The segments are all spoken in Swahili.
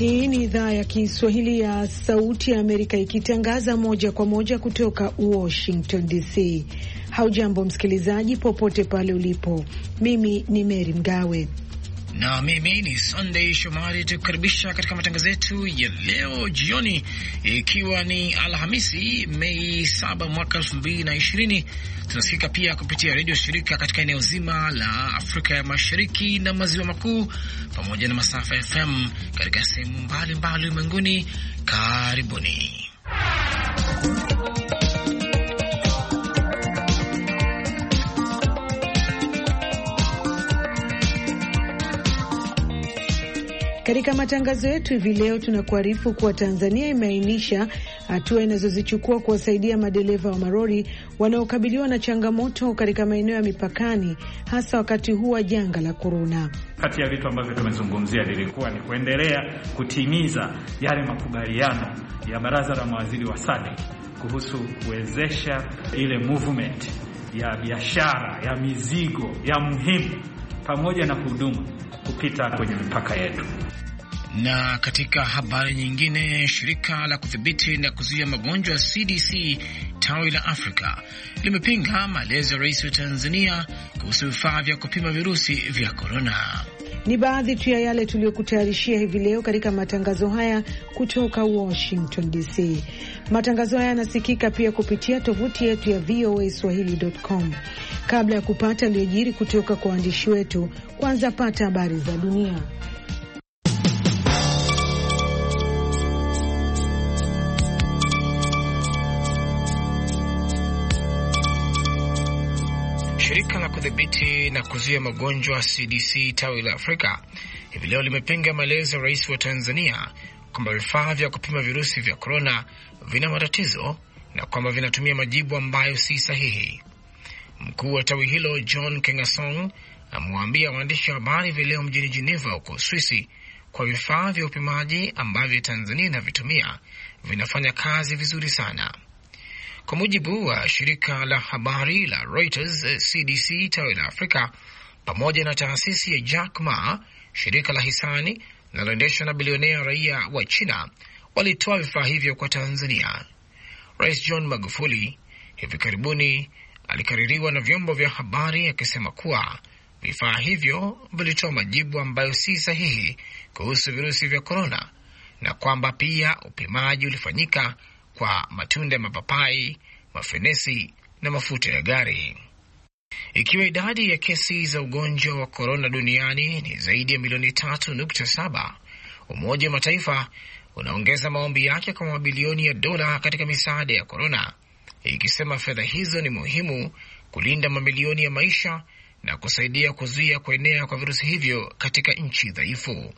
Hii ni idhaa ya Kiswahili ya Sauti ya Amerika ikitangaza moja kwa moja kutoka Washington DC. Haujambo msikilizaji popote pale ulipo. Mimi ni Mary Mgawe na mimi ni Sunday Shomari, tukukaribisha katika matangazo yetu ya leo jioni, ikiwa ni Alhamisi Mei 7 mwaka 2020. Tunasikika pia kupitia redio shirika katika eneo zima la Afrika ya Mashariki na Maziwa Makuu, pamoja na masafa ya FM katika sehemu mbalimbali ulimwenguni. Karibuni. Katika matangazo yetu hivi leo tunakuarifu kuwa Tanzania imeainisha hatua inazozichukua kuwasaidia madereva wa malori wanaokabiliwa na changamoto katika maeneo ya mipakani, hasa wakati huu wa janga la korona. Kati ya vitu ambavyo tumezungumzia lilikuwa ni kuendelea kutimiza yale makubaliano ya baraza la mawaziri wa SADC kuhusu kuwezesha ile movement ya biashara ya mizigo ya muhimu pamoja na huduma kupita kwenye mipaka yetu. Na katika habari nyingine, shirika la kudhibiti na kuzuia magonjwa CDC tawi la Afrika limepinga maelezo ya rais wa Tanzania kuhusu vifaa vya kupima virusi vya korona. Ni baadhi tu ya yale tuliyokutayarishia hivi leo katika matangazo haya kutoka Washington DC. Matangazo haya yanasikika pia kupitia tovuti yetu ya voaswahili.com. Kabla ya kupata yaliyojiri kutoka kwa waandishi wetu, kwanza pata habari za dunia. Shirika la kudhibiti na kuzuia magonjwa CDC tawi la Afrika hivi leo limepinga maelezo ya rais wa Tanzania kwamba vifaa vya kupima virusi vya korona vina matatizo na kwamba vinatumia majibu ambayo si sahihi. Mkuu wa tawi hilo John Kengasong amewaambia waandishi wa habari hivi leo mjini Geneva huko Uswisi kwa vifaa vya upimaji ambavyo Tanzania inavitumia vinafanya kazi vizuri sana. Kwa mujibu wa shirika la habari la Reuters, CDC tawi la Afrika pamoja na taasisi ya Jack Ma, shirika la hisani linaloendeshwa na bilionea raia wa China, walitoa vifaa hivyo kwa Tanzania. Rais John Magufuli hivi karibuni alikaririwa na vyombo vya habari akisema kuwa vifaa hivyo vilitoa majibu ambayo si sahihi kuhusu virusi vya korona, na kwamba pia upimaji ulifanyika kwa matunda ya mapapai, mafenesi na mafuta ya gari. Ikiwa idadi ya kesi za ugonjwa wa korona duniani ni zaidi ya milioni 3.7, Umoja wa Mataifa unaongeza maombi yake kwa mabilioni ya dola katika misaada ya korona, ikisema fedha hizo ni muhimu kulinda mamilioni ya maisha na kusaidia kuzuia kuenea kwa virusi hivyo katika nchi dhaifu.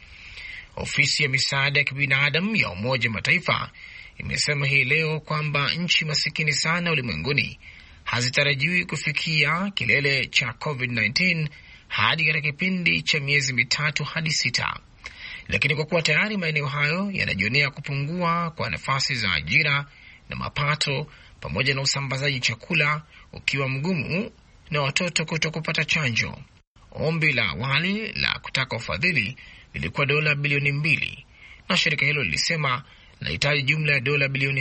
Ofisi ya misaada ya kibinadamu ya Umoja wa Mataifa imesema hii leo kwamba nchi masikini sana ulimwenguni hazitarajiwi kufikia kilele cha COVID-19 hadi katika kipindi cha miezi 3 hadi 6. Lakini kwa kuwa tayari maeneo hayo yanajionea kupungua kwa nafasi za ajira na mapato, pamoja na usambazaji chakula ukiwa mgumu na watoto kutokupata chanjo, ombi la awali la kutaka ufadhili lilikuwa dola bilioni 2, na shirika hilo lilisema linahitaji jumla ya dola bilioni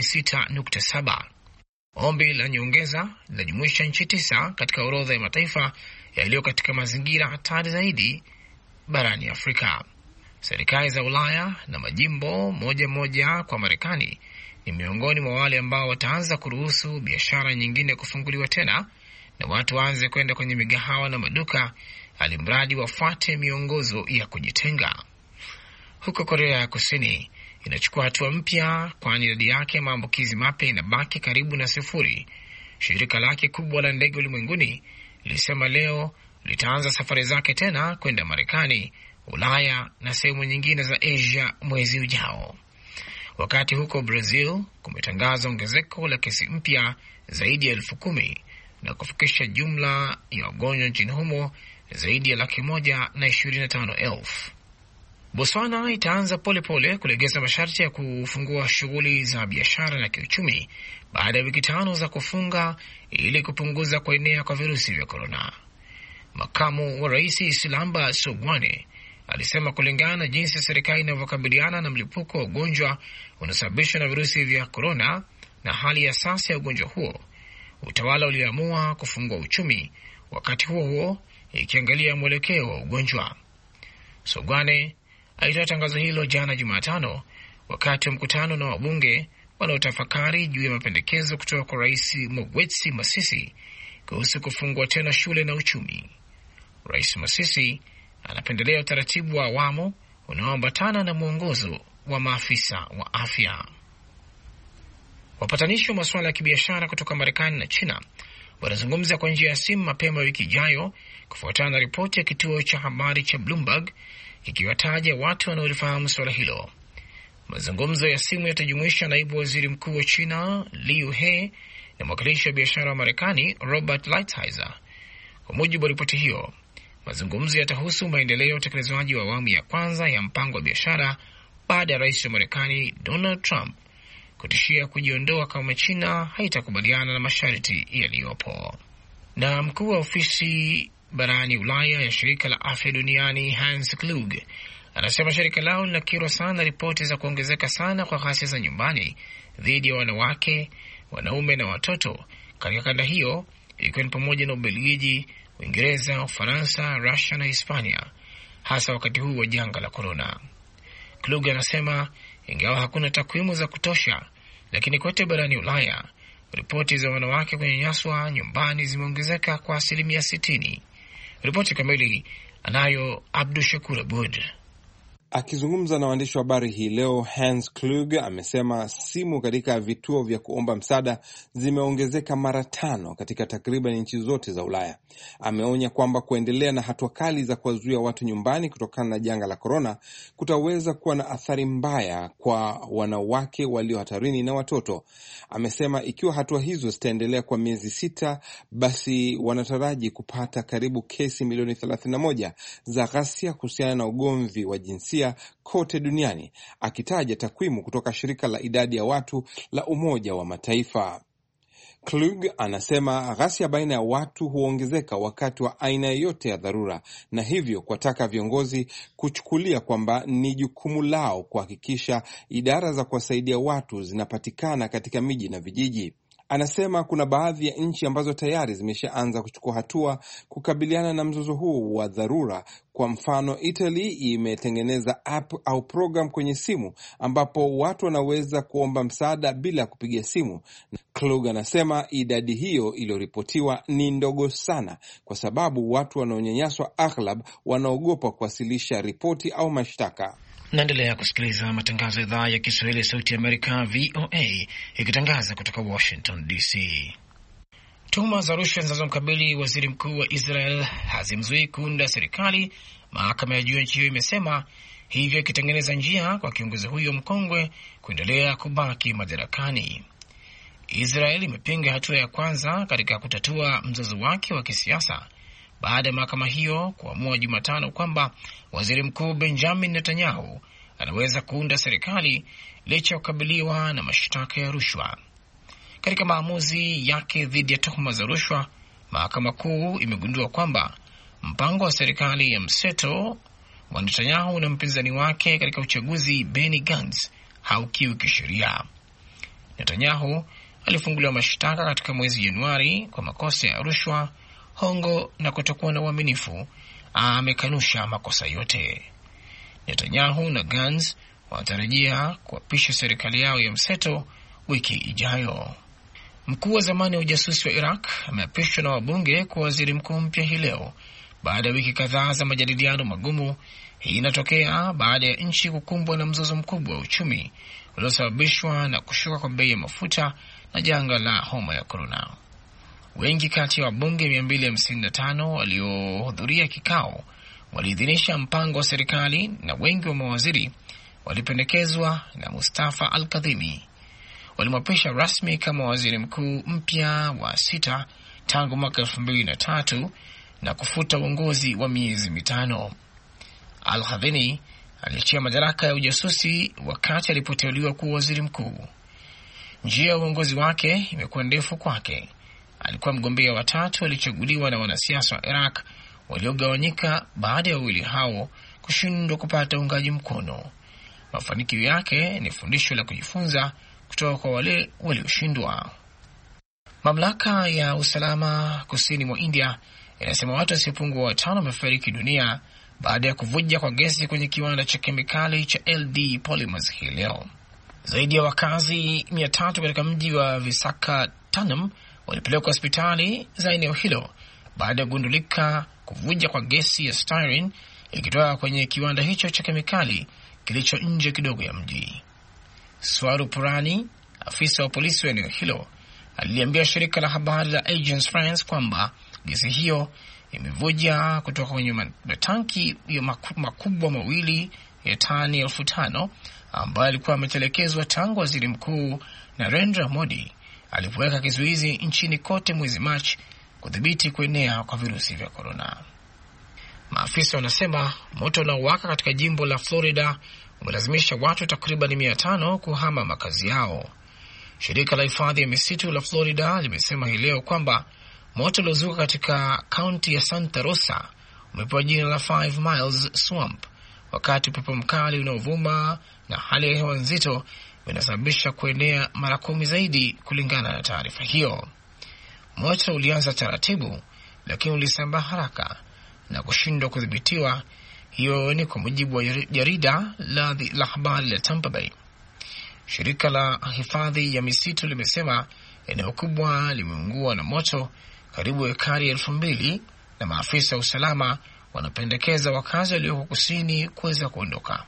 6.7. Ombi la nyongeza linajumuisha nchi 9 katika orodha ya mataifa yaliyo katika mazingira hatari zaidi barani Afrika. Serikali za Ulaya na majimbo moja kwa Marekani ni miongoni mwa wale ambao wataanza kuruhusu biashara nyingine kufunguliwa tena na watu waanze kwenda kwenye migahawa na maduka, alimradi wafuate miongozo ya kujitenga. Huko Korea ya Kusini inachukua hatua mpya, kwani idadi yake ya maambukizi mapya inabaki karibu na 0. Shirika lake kubwa la ndege ulimwenguni lilisema leo litaanza safari zake tena kwenda Marekani, Ulaya na sehemu nyingine za Asia mwezi ujao. Wakati huko Brazil kumetangaza ongezeko la kesi mpya zaidi ya 10,000 na kufikisha jumla ya wagonjwa nchini humo zaidi ya 125,000. Botswana itaanza polepole kulegeza masharti ya kufungua shughuli za biashara na kiuchumi baada ya wiki 5 za kufunga ili kupunguza kuenea kwa virusi vya korona. Makamu wa rais Silamba Sogwane alisema kulingana na jinsi serikali inavyokabiliana na mlipuko wa ugonjwa unaosababishwa na virusi vya korona na hali ya sasa ya ugonjwa huo, utawala uliamua kufungua uchumi, wakati huo huo ikiangalia mwelekeo wa ugonjwa. Sogwane alitoa tangazo hilo jana Jumatano wakati wa mkutano na wabunge wanaotafakari juu ya mapendekezo kutoka kwa Rais Mogwetsi Masisi kuhusu kufungua tena shule na uchumi. Rais Masisi anapendelea utaratibu wa awamu unaoambatana na mwongozo wa maafisa wa afya. Wapatanishi wa masuala ya kibiashara kutoka Marekani na China wanazungumza kwa njia ya simu mapema wiki ijayo, kufuatana na ripoti ya kituo cha habari cha Bloomberg ikiwataja watu wanaolifahamu suala hilo. Mazungumzo ya simu yatajumuisha naibu waziri mkuu wa China Liu He na mwakilishi wa biashara wa Marekani Robert Lighthizer. Kwa mujibu wa ripoti hiyo, mazungumzo yatahusu maendeleo ya utekelezaji wa awamu ya kwanza ya mpango wa biashara baada ya rais wa Marekani Donald Trump kutishia kujiondoa kama China haitakubaliana na masharti yaliyopo. Na mkuu wa ofisi barani Ulaya ya shirika la afya duniani Hans Kluge anasema shirika lao linakirwa sana ripoti za kuongezeka sana kwa ghasia za nyumbani dhidi ya wanawake, wanaume na watoto katika kanda hiyo, ikiwa ni pamoja na Ubelgiji, Uingereza, Ufaransa, Russia na Hispania, hasa wakati huu wa janga la korona. Kluge anasema ingawa hakuna takwimu za kutosha, lakini kote barani Ulaya ripoti za wanawake kunyanyaswa nyumbani zimeongezeka kwa 60%. Ripoti kamili anayo Abdu Shakur Abud. Akizungumza na waandishi wa habari hii leo, Hans Kluge amesema simu katika vituo vya kuomba msaada zimeongezeka mara 5 katika takriban nchi zote za Ulaya. Ameonya kwamba kuendelea na hatua kali za kuwazuia watu nyumbani kutokana na janga la korona kutaweza kuwa na athari mbaya kwa wanawake walio hatarini na watoto. Amesema ikiwa hatua hizo zitaendelea kwa miezi 6, basi wanataraji kupata karibu kesi milioni 31 za ghasia kuhusiana na ugomvi wa jinsia kote duniani, akitaja takwimu kutoka shirika la idadi ya watu la Umoja wa Mataifa. Klug anasema ghasia baina ya watu huongezeka wakati wa aina yoyote ya dharura, na hivyo kuwataka viongozi kuchukulia kwamba ni jukumu lao kuhakikisha idara za kuwasaidia watu zinapatikana katika miji na vijiji. Anasema kuna baadhi ya nchi ambazo tayari zimeshaanza kuchukua hatua kukabiliana na mzozo huu wa dharura. Kwa mfano, Italy imetengeneza app au program kwenye simu ambapo watu wanaweza kuomba msaada bila kupiga simu. Klug anasema idadi hiyo iliyoripotiwa ni ndogo sana kwa sababu watu wanaonyanyaswa aghlab wanaogopa kuwasilisha ripoti au mashtaka. Naendelea kusikiliza matangazo ya idhaa ya Kiswahili ya Sauti ya Amerika, VOA, ikitangaza kutoka Washington DC. Tuhuma za rushwa zinazomkabili waziri mkuu wa Israel hazimzuii kuunda serikali, mahakama ya juu ya nchi hiyo imesema, hivyo ikitengeneza njia kwa kiongozi huyo mkongwe kuendelea kubaki madarakani. Israel imepinga hatua ya kwanza katika kutatua mzozo wake wa kisiasa baada ya mahakama hiyo kuamua Jumatano kwamba waziri mkuu Benjamin Netanyahu anaweza kuunda serikali licha ya kukabiliwa na mashtaka ya rushwa. Katika maamuzi yake dhidi ya tuhuma za rushwa, mahakama kuu imegundua kwamba mpango wa serikali ya mseto wa Netanyahu na mpinzani wake katika uchaguzi Benny Gantz haukiuki sheria. Netanyahu alifunguliwa mashtaka katika mwezi Januari kwa makosa ya rushwa, hongo na kutokuwa na uaminifu. Amekanusha makosa yote. Netanyahu na Gantz wanatarajia kuapisha serikali yao ya mseto wiki ijayo. Mkuu wa zamani wa ujasusi wa Iraq ameapishwa na wabunge kwa waziri mkuu mpya hii leo baada ya wiki kadhaa za majadiliano magumu. Hii inatokea baada ya nchi kukumbwa na mzozo mkubwa wa uchumi uliosababishwa na kushuka kwa bei ya mafuta na janga la homa ya korona. Wengi kati ya wabunge 255 waliohudhuria kikao waliidhinisha mpango wa serikali, na wengi wa mawaziri walipendekezwa na Mustafa Al-Kadhimi. Walimwapisha rasmi kama waziri mkuu mpya wa 6 tangu mwaka 2003 na kufuta uongozi wa miezi 5. Al-Kadhimi aliachia madaraka ya ujasusi wakati alipoteuliwa kuwa waziri mkuu. Njia ya uongozi wake imekuwa ndefu kwake. Alikuwa mgombea wa 3 alichaguliwa na wanasiasa wa Iraq waliogawanyika baada ya wawili hao kushindwa kupata uungaji mkono. Mafanikio yake ni fundisho la kujifunza kutoka kwa wale walioshindwa. Mamlaka ya usalama kusini mwa India inasema watu wasiopungua 5 wamefariki dunia baada ya kuvuja kwa gesi kwenye kiwanda cha kemikali cha LD Polymers hii leo. Zaidi ya wakazi 300 katika mji wa Visakhapatnam walipelekwa hospitali za eneo hilo baada ya kugundulika kuvuja kwa gesi ya styrene ikitoka kwenye kiwanda hicho cha kemikali kilicho nje kidogo ya mji. Swaru Purani, afisa wa polisi wa eneo hilo, aliliambia shirika la habari la Agence France kwamba gesi hiyo imevuja kutoka kwenye matanki makubwa mawili ya tani 5,000 ambayo alikuwa ametelekezwa tangu waziri mkuu Narendra Modi alipoweka kizuizi nchini kote mwezi Machi kudhibiti kuenea kwa virusi vya korona. Maafisa wanasema moto unaowaka katika jimbo la Florida umelazimisha watu takriban 500 kuhama makazi yao. Shirika la hifadhi ya misitu la Florida limesema hii leo kwamba moto uliozuka katika kaunti ya Santa Rosa umepewa jina la 5 Miles Swamp, wakati upepo mkali unaovuma na hali ya hewa nzito vinasababisha kuenea mara 10 zaidi kulingana na taarifa hiyo. Moto ulianza taratibu lakini ulisambaa haraka na kushindwa kudhibitiwa. Hiyo ni kwa mujibu wa jarida la habari la Tampa Bay. Shirika la hifadhi ya misitu limesema eneo kubwa limeungua na moto karibu ekari 2,000 na maafisa wa usalama wanapendekeza wakazi walioko kusini kuweza kuondoka.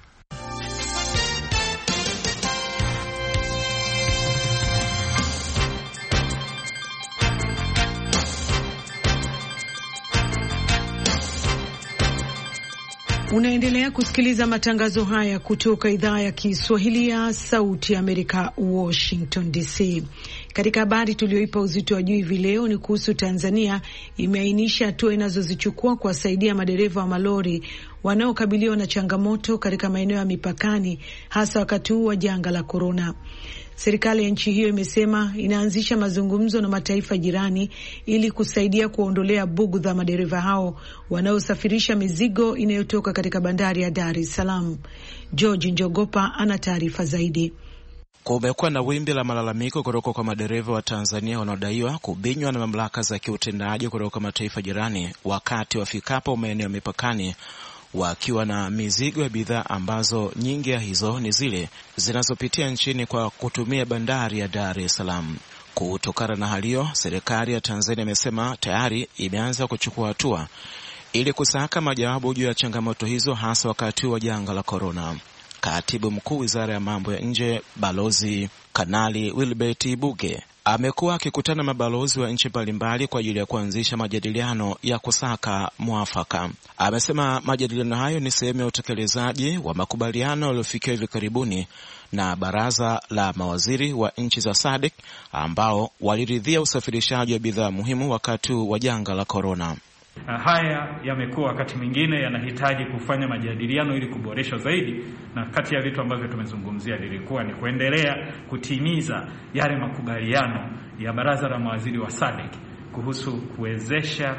Unaendelea kusikiliza matangazo haya kutoka idhaa ya Kiswahili ya Sauti ya Amerika, Washington DC. Katika habari tulioipa uzito wa juu hivi leo ni kuhusu Tanzania imeainisha hatua inazozichukua kuwasaidia madereva wa malori wanaokabiliwa na changamoto katika maeneo ya mipakani, hasa wakati huu wa janga la korona. Serikali ya nchi hiyo imesema inaanzisha mazungumzo na mataifa jirani ili kusaidia kuondolea bugudha madereva hao wanaosafirisha mizigo inayotoka katika bandari ya Dar es Salaam. George Njogopa ana taarifa zaidi. Kumekuwa na wimbi la malalamiko kutoka kwa madereva wa Tanzania wanaodaiwa kubinywa na mamlaka za kiutendaji kutoka mataifa jirani wakati wafikapo maeneo mipakani wakiwa na mizigo ya bidhaa ambazo nyingi ya hizo ni zile zinazopitia nchini kwa kutumia bandari ya Dar es Salaam. Kutokana na hali hiyo, serikali ya Tanzania imesema tayari imeanza kuchukua hatua ili kusaka majawabu juu ya changamoto hizo, hasa wakati wa janga la korona. Katibu mkuu Wizara ya Mambo ya Nje Balozi Kanali Wilbert Buge amekuwa akikutana mabalozi wa nchi mbalimbali kwa ajili ya kuanzisha majadiliano ya kusaka mwafaka. Amesema majadiliano hayo ni sehemu ya utekelezaji wa makubaliano yaliyofikiwa hivi karibuni na baraza la mawaziri wa nchi za SADC ambao waliridhia usafirishaji wa bidhaa muhimu wakati wa janga la korona. Haya yamekuwa wakati mwingine yanahitaji kufanya majadiliano ili kuboreshwa zaidi, na kati ya vitu ambavyo tumezungumzia lilikuwa ni kuendelea kutimiza yale makubaliano ya baraza la mawaziri wa SADC kuhusu kuwezesha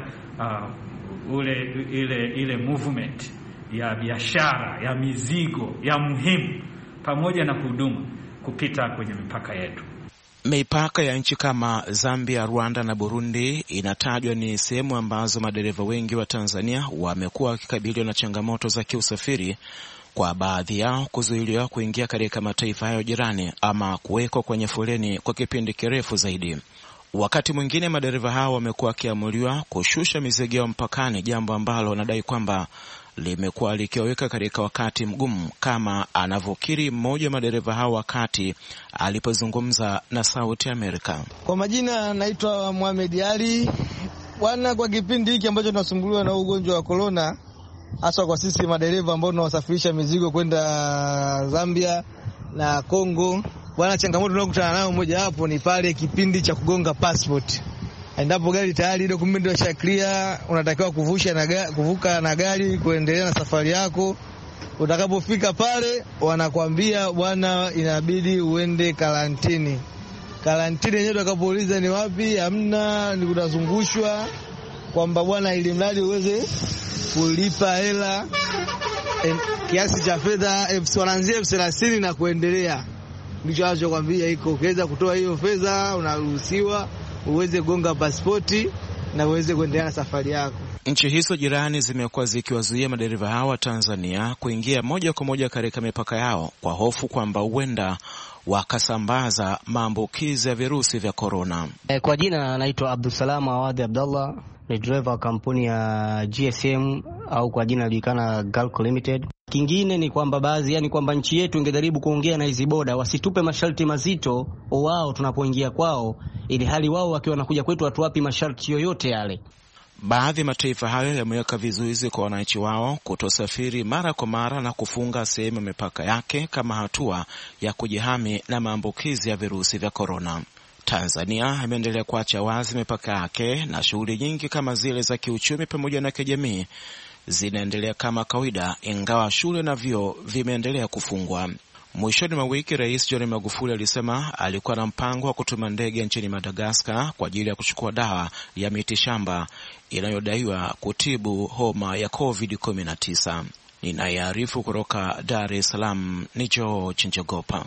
ile movement ya biashara ya mizigo ya muhimu pamoja na huduma kupita kwenye mipaka yetu. Mipaka ya nchi kama Zambia, Rwanda na Burundi inatajwa ni sehemu ambazo madereva wengi wa Tanzania wamekuwa wakikabiliwa na changamoto za kiusafiri, kwa baadhi yao kuzuiliwa kuingia katika mataifa hayo jirani ama kuwekwa kwenye foleni kwa kipindi kirefu zaidi. Wakati mwingine madereva hao wamekuwa wakiamuliwa kushusha mizigo yao mpakani, jambo ambalo wanadai kwamba limekuwa likiwaweka katika wakati mgumu, kama anavyokiri mmoja wa madereva hao wakati alipozungumza na Sauti Amerika. Kwa majina naitwa Mohamed Ali. Bwana, kwa kipindi hiki ambacho tunasumbuliwa na ugonjwa wa corona, hasa kwa sisi madereva ambao tunawasafirisha mizigo kwenda Zambia na Kongo, bwana, changamoto tunayokutana nayo moja hapo ni pale kipindi cha kugonga passport. Endapo gari tayari dokumenti ya clear, unatakiwa kuvuka na gari kuendelea na safari yako. Utakapofika pale wanakuambia bwana, inabidi uende karantini. Karantini yenyewe utakapouliza ni wapi, hamna, ni kutazungushwa kwamba bwana, ili mradi uweze kulipa hela kiasi cha fedha wanaanzia 30,000 na kuendelea. Ndicho anachokwambia iko. Ukiweza kutoa hiyo fedha unaruhusiwa uweze gonga pasipoti na uweze kuendelea na safari yako. Nchi hizo jirani zimekuwa zikiwazuia madereva hao wa Tanzania kuingia moja kwa moja katika mipaka yao kwa hofu kwamba huenda wakasambaza maambukizi ya virusi vya korona. Kwa jina anaitwa Abdulsalam Awadi Abdallah, ni driver wa kampuni ya GSM au kwa jina inajulikana Galco Limited. Kingine ni kwamba kwamba nchi yetu ingejaribu kuongea na hizi boda wasitupe masharti mazito wao tunapoingia kwao, ili hali wao wakiwa wanakuja kwetu hatuwapi masharti yoyote yale. Baadhi ya mataifa hayo yameweka vizuizi kwa wananchi wao kutosafiri mara kwa mara na kufunga sehemu ya mipaka yake kama hatua ya kujihami na maambukizi ya virusi vya korona. Tanzania imeendelea kuacha wazi mipaka yake na shughuli nyingi kama zile za kiuchumi pamoja na kijamii zinaendelea kama kawaida, ingawa shule na vyuo vimeendelea kufungwa. Mwishoni mwa wiki Rais John Magufuli alisema alikuwa na mpango wa kutuma ndege nchini Madagascar kwa ajili ya kuchukua dawa ya mitishamba inayodaiwa kutibu homa ya COVID-19. Ninayearifu kutoka Dar es Salaam ni George Njogopa.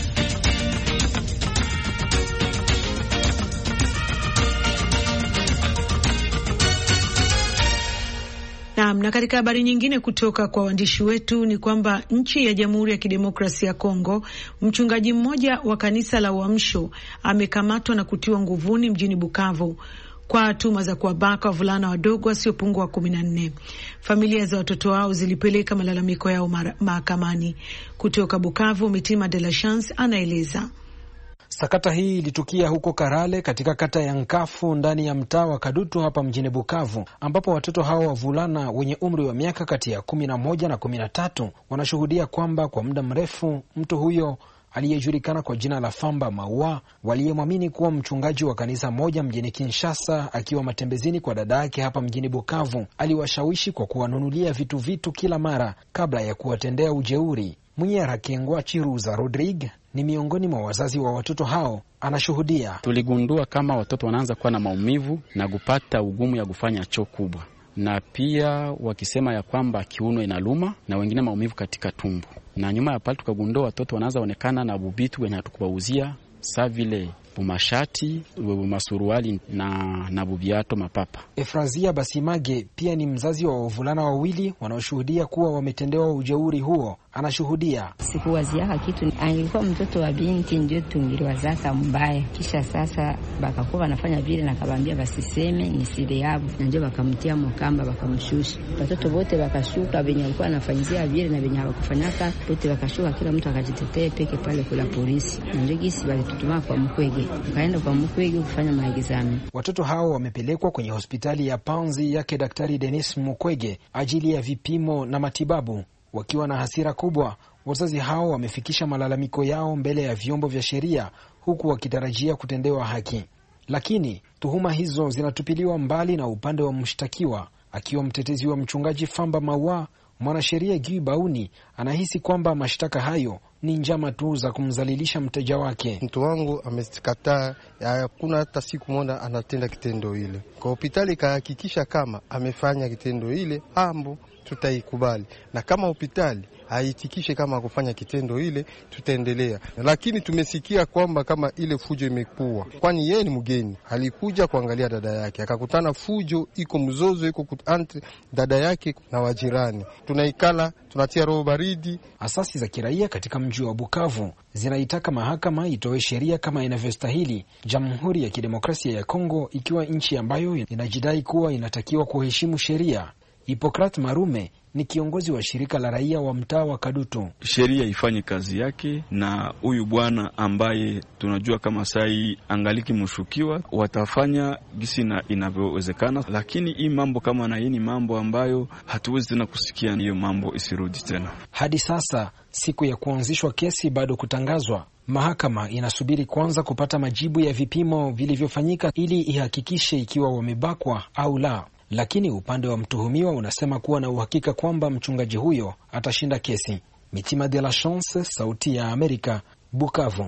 Na katika habari nyingine kutoka kwa waandishi wetu ni kwamba nchi ya Jamhuri ya Kidemokrasia ya Kongo, mchungaji mmoja wa kanisa la Uamsho amekamatwa na kutiwa nguvuni mjini Bukavu kwa tuhuma za kuwabaka wavulana wadogo wasiopungua 14. Familia za watoto wao zilipeleka malalamiko yao mahakamani. Kutoka Bukavu, Mitima de la Chance anaeleza. Sakata hii ilitukia huko Karale katika kata ya Nkafu ndani ya mtaa wa Kadutu hapa mjini Bukavu, ambapo watoto hao wavulana wenye umri wa miaka kati ya 11 na 13 wanashuhudia kwamba kwa muda mrefu mtu huyo aliyejulikana kwa jina la Famba Maua, waliyemwamini kuwa mchungaji wa kanisa moja mjini Kinshasa, akiwa matembezini kwa dada yake hapa mjini Bukavu, aliwashawishi kwa kuwanunulia vitu kila mara kabla ya kuwatendea ujeuri. Mwenyera Kengwa Chiruza Rodrigue ni miongoni mwa wazazi wa watoto hao, anashuhudia. Tuligundua kama watoto wanaanza kuwa na maumivu na kupata ugumu ya kufanya choo kubwa, na pia wakisema ya kwamba kiuno inaluma na wengine maumivu katika tumbo. Na nyuma ya pale tukagundua watoto wanaanza onekana na bubitu wenye hatukuwauzia, saa vile bumashati, masuruali na bubiato mapapa. Efrazia Basimage pia ni mzazi wa wavulana wawili wanaoshuhudia kuwa wametendewa ujeuri huo. Anashuhudia. Sikuwazia kitu, alikuwa mtoto wa binti ndio tungiliwazaka mbaya. Kisha sasa bakakuwa wanafanya vile na kabambia basiseme ni siri yao, na ndio bakamtia mkamba bakamshusha. Watoto wote bakashuka, benye alikuwa anafanyia vile na benye hawakufanyaka wote bakashuka, kila mtu akajitetee peke pale kula polisi. Na ndio gisi walitutuma kwa Mkwege. Kaenda kwa Mkwege kufanya maegezami. Watoto hao wamepelekwa kwenye hospitali ya Panzi yake Daktari Denis Mukwege ajili ya vipimo na matibabu. Wakiwa na hasira kubwa, wazazi hao wamefikisha malalamiko yao mbele ya vyombo vya sheria huku wakitarajia kutendewa haki. Lakini tuhuma hizo zinatupiliwa mbali na upande wa mshtakiwa, akiwa mtetezi wa mchungaji Famba Maua. Mwanasheria Guy Bauni anahisi kwamba mashtaka hayo ni njama tu za kumzalilisha mteja wake. Mtu wangu amekataa, hakuna hata siku moja anatenda kitendo ile. Kwa hospitali kahakikisha kama amefanya kitendo ile, ambo tutaikubali, na kama hospitali haitikishe kama kufanya kitendo ile, tutaendelea. Lakini tumesikia kwamba kama ile fujo imekuwa, kwani yeye ni mgeni, alikuja kuangalia dada yake, akakutana fujo iko mzozo iko entre dada yake na wajirani. Tunaikala tunatia roho baridi. Asasi za kiraia katika mji wa Bukavu zinaitaka mahakama itoe sheria kama inavyostahili Jamhuri ya Kidemokrasia ya Kongo, ikiwa nchi ambayo inajidai kuwa inatakiwa kuheshimu sheria. Hipokrat Marume ni kiongozi wa shirika la raia wa mtaa wa Kadutu. Sheria ifanye kazi yake, na huyu bwana ambaye tunajua kama sai angaliki mshukiwa watafanya gisi na inavyowezekana, lakini hii mambo kama na hii ni mambo ambayo hatuwezi tena kusikia, hiyo mambo isirudi tena. Hadi sasa siku ya kuanzishwa kesi bado kutangazwa. Mahakama inasubiri kwanza kupata majibu ya vipimo vilivyofanyika ili ihakikishe ikiwa wamebakwa au la. Lakini upande wa mtuhumiwa unasema kuwa na uhakika kwamba mchungaji huyo atashinda kesi. Mitima de la Chance, Sauti ya Amerika, Bukavu.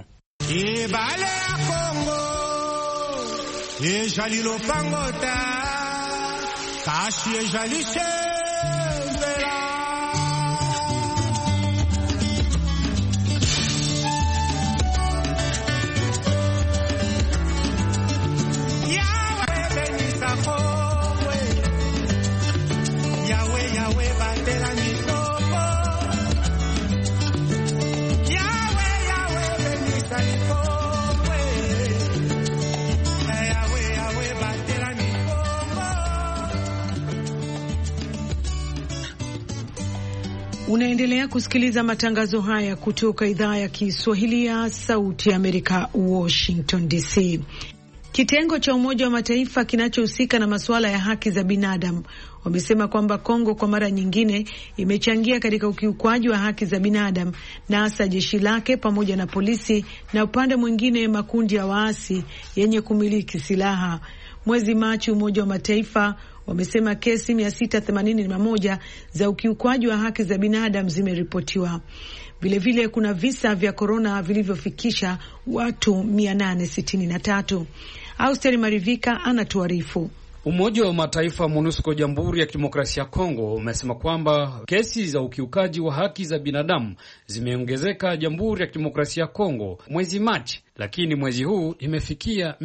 Ibale ya Kongo, ejalilo pangota, kashi ejalishe mbela. Unaendelea kusikiliza matangazo haya kutoka idhaa ya Kiswahili ya Sauti ya Amerika, Washington DC. Kitengo cha Umoja wa Mataifa kinachohusika na masuala ya haki za binadamu wamesema kwamba Kongo kwa mara nyingine imechangia katika ukiukwaji wa haki za binadamu, na hasa jeshi lake pamoja na polisi na upande mwingine makundi ya waasi yenye kumiliki silaha. Mwezi Machi Umoja wa Mataifa wamesema kesi 681 za ukiukwaji wa haki za binadamu zimeripotiwa. Vilevile kuna visa vya korona vilivyofikisha watu 863. Austeri Marivika anatuarifu. Umoja wa Mataifa MONUSCO Jamhuri ya Kidemokrasia ya Kongo umesema kwamba kesi za ukiukaji wa haki za binadamu zimeongezeka Jamhuri ya Kidemokrasia ya Kongo mwezi Machi, lakini mwezi huu imefikia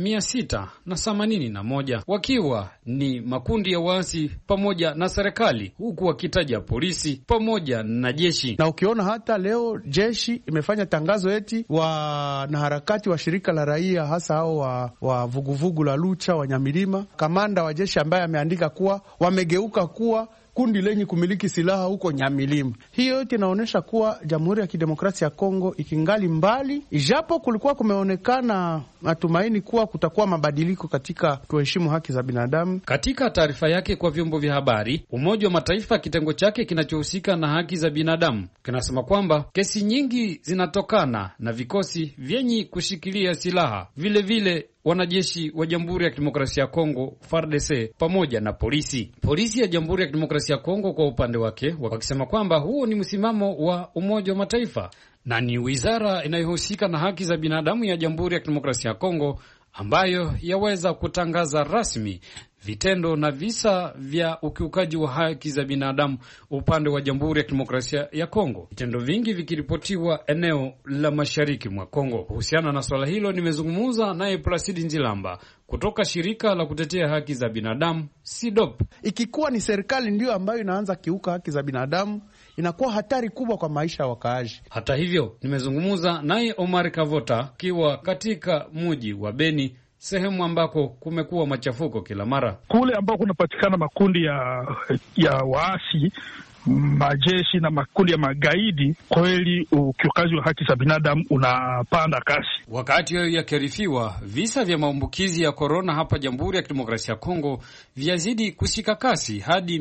681, wakiwa ni makundi ya waasi pamoja na serikali, huku wakitaja polisi pamoja na jeshi. Na ukiona hata leo jeshi imefanya tangazo eti wanaharakati wa shirika la raia, hasa hao wa vuguvugu la Lucha wa Nyamilima, kamanda wa jeshi ambaye ameandika kuwa wamegeuka kuwa kundi lenye kumiliki silaha huko Nyamilima. Hiyo yote inaonyesha kuwa Jamhuri ya Kidemokrasia ya Kongo ikingali mbali, ijapo kulikuwa kumeonekana matumaini kuwa kutakuwa mabadiliko katika kuheshimu haki za binadamu. Katika taarifa yake kwa vyombo vya habari, Umoja wa Mataifa kitengo chake kinachohusika na haki za binadamu kinasema kwamba kesi nyingi zinatokana na vikosi vyenye kushikilia silaha, vile wanajeshi wa Jamhuri ya Kidemokrasia ya Kongo FARDC pamoja na polisi. Polisi ya Jamhuri ya Kidemokrasia ya Kongo kwa upande wake wakisema kwamba huo ni msimamo wa Umoja wa Mataifa na ni wizara inayohusika na haki za binadamu ya Jamhuri ya Kidemokrasia ya Kongo ambayo yaweza kutangaza rasmi vitendo na visa vya ukiukaji wa haki za binadamu upande wa Jamhuri ya Kidemokrasia ya Kongo, vitendo vingi vikiripotiwa eneo la mashariki mwa Kongo. Kuhusiana na swala hilo nimezungumza naye Placide Nzilamba kutoka shirika la kutetea haki za binadamu SIDOP. Ikikuwa ni serikali ndio ambayo inaanza kiuka haki za binadamu, inakuwa hatari kubwa kwa maisha ya wakaaji. Hata hivyo nimezungumza naye Omar Kavota kiwa katika mji wa Beni, sehemu ambako kumekuwa machafuko kila mara. Kule ambako kunapatikana makundi ya waasi, majeshi na makundi ya magaidi, kweli ukiukaji wa haki za binadamu unapanda kasi. Wakati hayo yakirifiwa, visa vya maambukizi ya korona hapa Jamhuri ya Kidemokrasia ya Kongo vyazidi kushika kasi hadi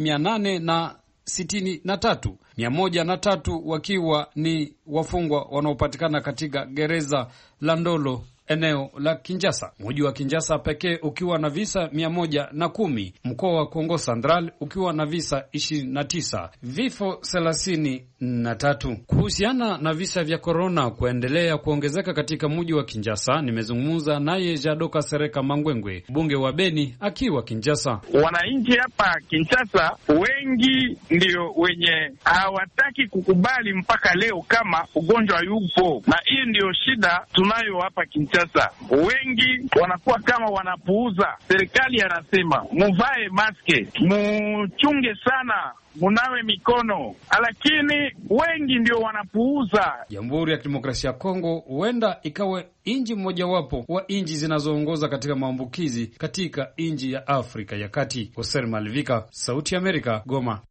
863, 103 wakiwa ni wafungwa wanaopatikana katika gereza la Ndolo eneo la Kinshasa. Mji wa Kinshasa pekee ukiwa na visa 110, mkoa wa Kongo Central ukiwa na visa 29, vifo 33. Kuhusiana na visa vya korona kuendelea kuongezeka katika mji wa Kinshasa, nimezungumza naye Jadoka Sereka Mangwengwe, bunge wa Beni, akiwa Kinshasa. Wananchi hapa Kinshasa wengi ndio wenye hawataki kukubali mpaka leo kama ugonjwa yupo, na hii ndio shida tunayo hapa Kinshasa. Wengi wanakuwa kama wanapuuza. Serikali anasema muvae maske, muchunge sana, munawe mikono, lakini wengi ndio wanapuuza. Jamhuri ya Kidemokrasia ya Kongo huenda ikawe inji mmojawapo wa inji zinazoongoza katika maambukizi katika inji ya Afrika ya Kati. Hoser Malvika, Sauti ya Amerika, Goma.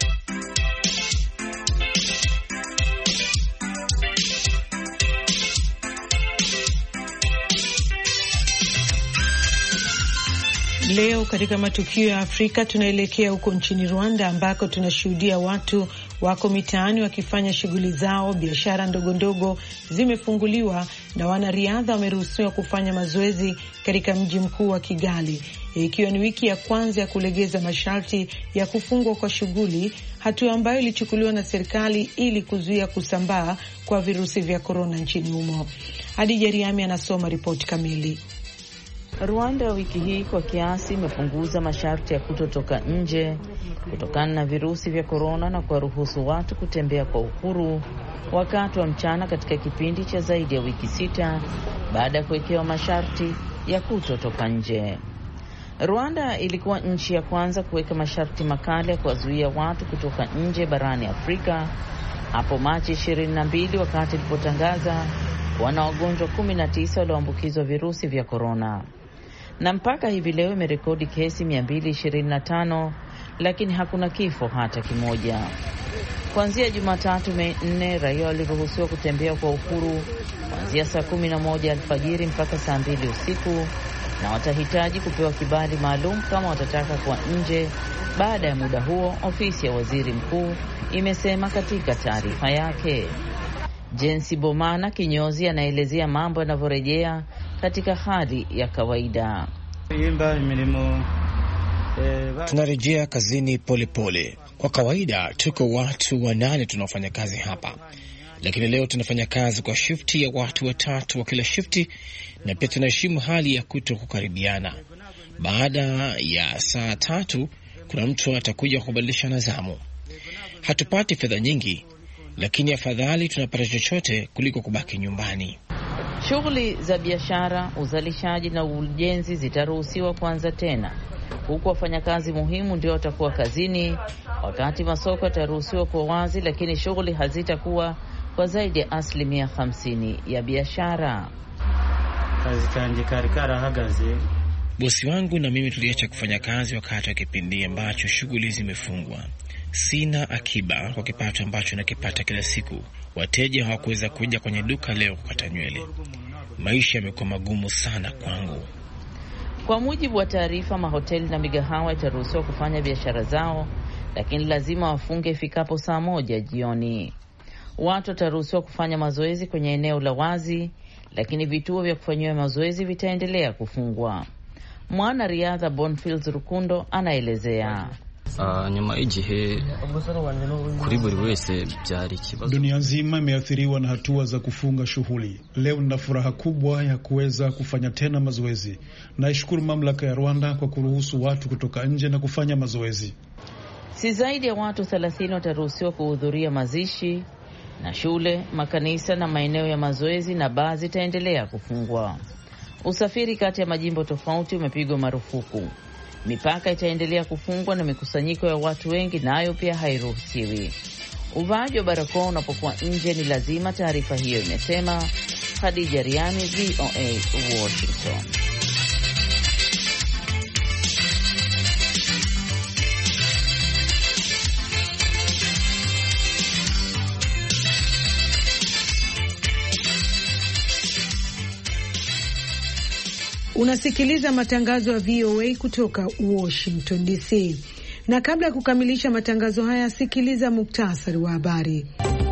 Leo katika matukio ya Afrika tunaelekea huko nchini Rwanda ambako tunashuhudia watu wako mitaani wakifanya shughuli zao. Biashara ndogo ndogo zimefunguliwa na wanariadha wameruhusiwa kufanya mazoezi katika mji mkuu wa Kigali, ikiwa ni wiki ya kwanza ya kulegeza masharti ya kufungwa kwa shughuli, hatua ambayo ilichukuliwa na serikali ili kuzuia kusambaa kwa virusi vya korona nchini humo. Hadija Riami anasoma ripoti kamili. Rwanda wiki hii kwa kiasi imepunguza masharti ya kutotoka nje kutokana na virusi vya korona na kuwaruhusu watu kutembea kwa uhuru wakati wa mchana katika kipindi cha zaidi ya wiki 6 baada ya kuwekewa masharti ya kutotoka nje. Rwanda ilikuwa nchi ya kwanza kuweka masharti makali ya kuwazuia watu kutoka nje barani Afrika hapo Machi 22 wakati ilipotangaza wana wagonjwa 19 walioambukizwa virusi vya korona. Na mpaka hivi leo imerekodi kesi 225, lakini hakuna kifo hata kimoja. Kuanzia Jumatatu Mei 4, raia waliruhusiwa kutembea kwa uhuru kuanzia saa 11 alfajiri mpaka saa 2 usiku, na watahitaji kupewa kibali maalum kama watataka kuwa nje baada ya muda huo, ofisi ya waziri mkuu imesema katika taarifa yake. Jensi Bomana kinyozi anaelezea mambo yanavyorejea katika hali ya kawaida. Tunarejea kazini polepole. Kwa kawaida tuko watu 8 tunaofanya kazi hapa, lakini leo tunafanya kazi kwa shifti ya watu 3 wa kila shifti, na pia tunaheshimu hali ya kuto kukaribiana. Baada ya saa 3 kuna mtu atakuja kubadilishana zamu. Hatupati fedha nyingi, lakini afadhali tunapata chochote kuliko kubaki nyumbani. Shughuli za biashara, uzalishaji na ujenzi zitaruhusiwa kuanza tena, huku wafanyakazi muhimu ndio watakuwa kazini, wakati masoko yataruhusiwa kwa wazi, lakini shughuli hazitakuwa kwa zaidi ya 50% ya biashara. Bosi wangu na mimi tuliacha kufanya kazi wakati wa kipindi ambacho shughuli zimefungwa. Sina akiba kwa kipato ambacho nakipata kila siku. Wateja hawakuweza kuja kwenye duka leo kukata nywele. Maisha yamekuwa magumu sana kwangu. Kwa mujibu wa taarifa, mahoteli na migahawa itaruhusiwa kufanya biashara zao, lakini lazima wafunge ifikapo saa 1 jioni. Watu wataruhusiwa kufanya mazoezi kwenye eneo la wazi, lakini vituo vya kufanyia mazoezi vitaendelea kufungwa. Mwana riadha Bonfields Rukundo anaelezea. Nyuma igihe kuri buri wese byari kibazo. Dunia nzima imeathiriwa na hatua za kufunga shughuli. Leo nina furaha kubwa ya kuweza kufanya tena mazoezi. Naishukuru mamlaka ya Rwanda kwa kuruhusu watu kutoka nje na kufanya mazoezi. Si zaidi ya watu 30 wataruhusiwa kuhudhuria mazishi, na shule, makanisa na maeneo ya mazoezi na baa zitaendelea kufungwa. Usafiri kati ya majimbo tofauti umepigwa marufuku. Mipaka itaendelea kufungwa na mikusanyiko ya watu wengi nayo pia hairuhusiwi. Uvaaji wa barakoa unapokuwa nje ni lazima, taarifa hiyo imesema. Khadija Riami, VOA, Washington. Unasikiliza matangazo ya VOA kutoka Washington DC. Na kabla ya kukamilisha matangazo haya, sikiliza muktasari wa habari.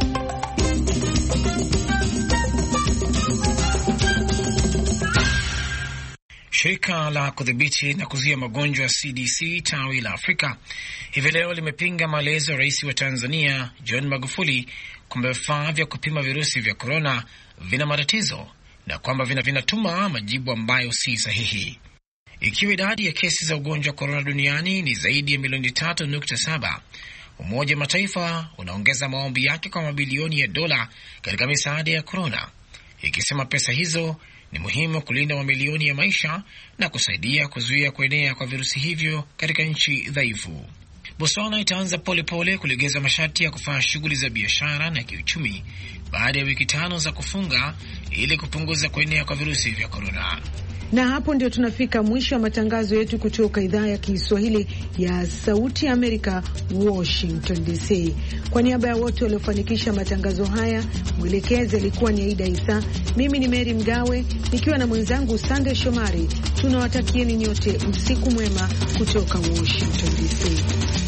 Shirika la kudhibiti na kuzuia magonjwa CDC tawi la Afrika hivi leo limepinga maelezo ya rais wa Tanzania John Magufuli kwamba vifaa vya kupima virusi vya korona vina matatizo na kwamba vinatuma majibu ambayo si sahihi. Ikiwa idadi ya kesi za ugonjwa wa korona duniani ni zaidi ya milioni 3.7, Umoja wa Mataifa unaongeza maombi yake kwa mabilioni ya dola katika misaada ya korona, ikisema pesa hizo ni muhimu kulinda mamilioni ya maisha na kusaidia kuzuia kuenea kwa virusi hivyo katika nchi dhaifu. Botswana itaanza polepole kulegeza masharti ya kufanya shughuli za biashara na kiuchumi baada ya wiki 5 za kufunga ili kupunguza kuenea kwa virusi vya korona. Na hapo ndio tunafika mwisho wa matangazo yetu kutoka idhaa ya Kiswahili ya Sauti ya Amerika, Washington DC. Kwa niaba ya wote waliofanikisha matangazo haya, mwelekezi alikuwa ni Aida Isa. Mimi ni Mary Mgawe nikiwa na mwenzangu Sande Shomari. Tunawatakieni nyote usiku mwema kutoka Washington DC.